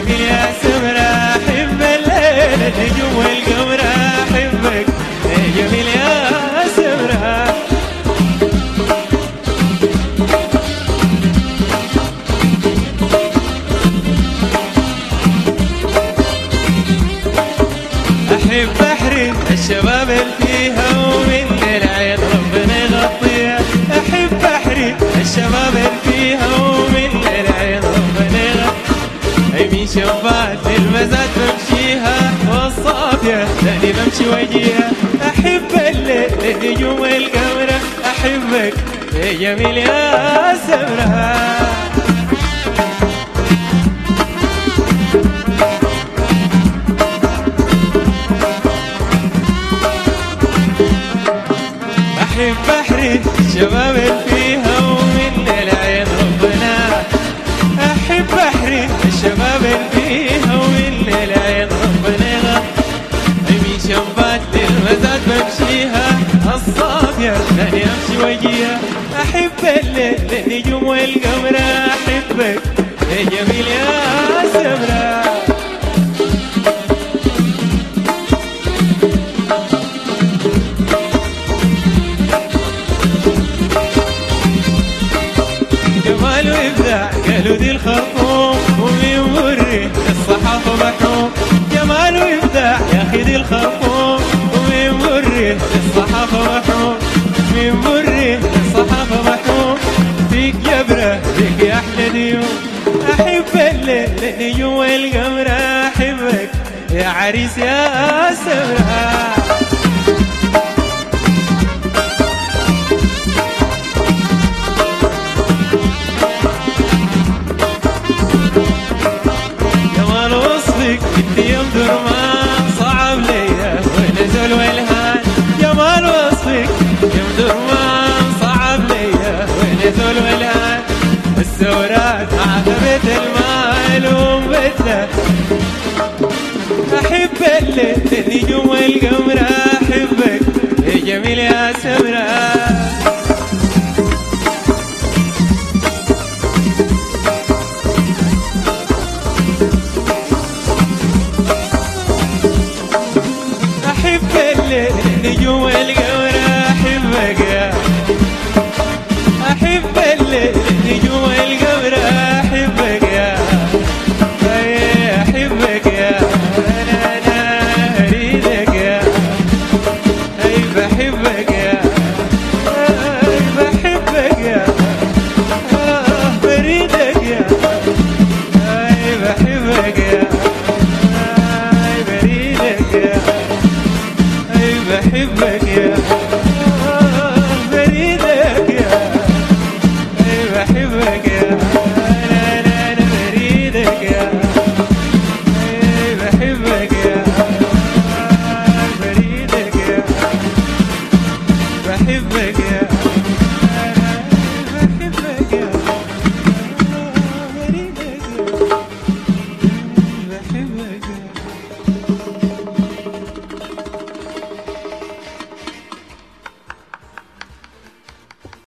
جميل يا سمرة أحب الليل النجوم والقمر أحبك يا جميل يا سمرة. أحب بحري الشباب اللي فيها ومن العين ربنا يغطيها. أحب بحري الشباب اللي فيها ومن العين ربنا يغطيها. يمين شبات للمزاد بمشيها والصافية لاني بمشي وجيها. أحب الليل النجوم والقمر أحبك يا جميل يا سمرة. أحب بحري الشباب اللي فيها ومن العين ربنا. أحب بحري الشباب اللي فيها ومن العين ربنا. يمين شبات للمزاد بمشيها الصافية لاني أمشي وجيها. أحب الليل النجوم والقمر أحبك يا جميل يا سمرة. جمال وإبداع قالوا دي الخرطوم ومن وري الصحافة محروم. جمال وإبداع يا أخي دي الخرطوم ومن وري الصحافة محروم. من وري الصحافة محروم فيك جبرة فيك يا أحلى ديوم. أحب الليل النجوم والقمر أحبك يا عريس يا سمرة. انت يوم درمان صعب ليا ونزل والهان. جمال وصفك يوم درمان صعب ليا ونزل والهان. السورات عتبت المال ومبتة. أحب الليل النجوم والقمر أحبك يا جميل يا سمرة.